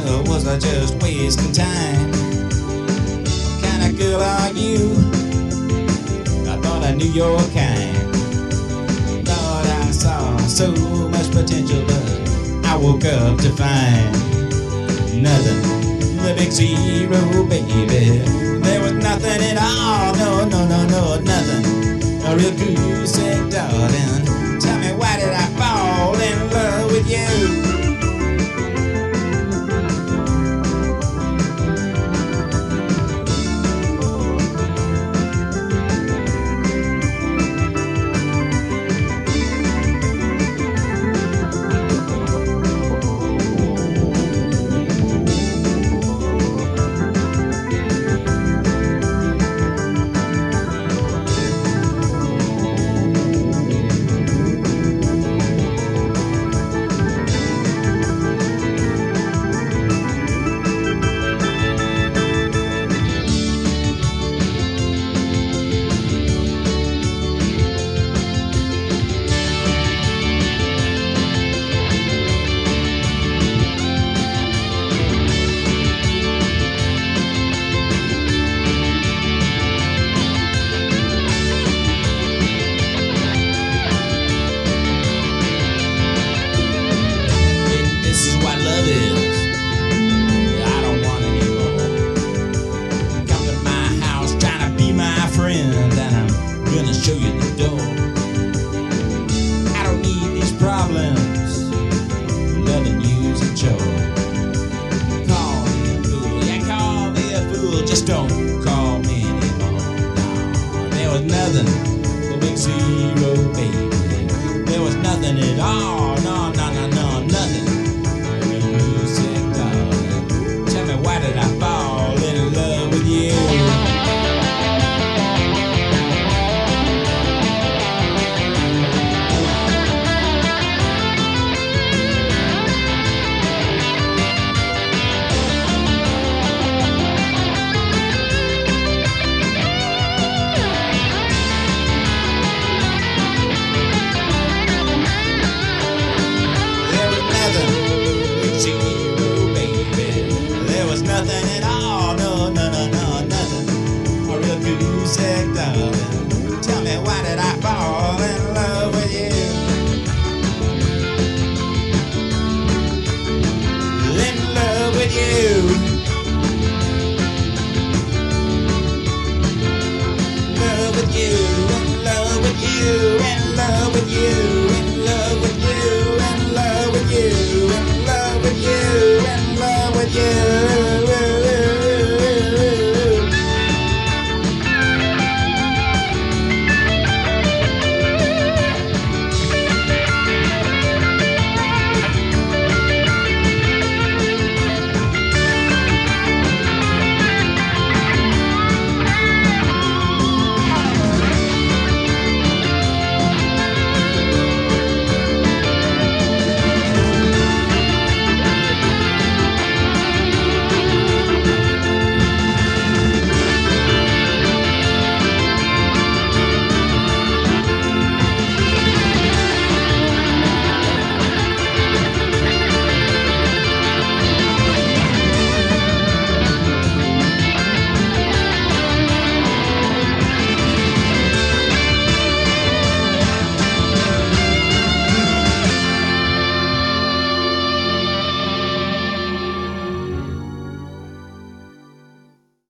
or was I just wasting time? What kind of girl are you? I thought I knew your kind. Thought I saw so much potential, but I woke up to find nothing. The big zero, baby. There was nothing at all. No, no, no, no, nothing. A real goose egg, darling. Tell me, why did I fall in love with you? Show you the door. I don't need these problems. Loving you's a chore. Call me a fool, yeah, call me a fool. Just don't call me anymore. No, there was nothing, the big zero, baby. There was nothing at all. No, no, no, no, nothing. You said, darling, tell me, why did I fall in love with you? Nothing at all, no, no, no, no, nothing. A real goose egg, darling. Tell me, why did I fall in love with you? In love with you. Love with you, in love with you, in love with you, in love with you, in love with you, in love with you, in love with you.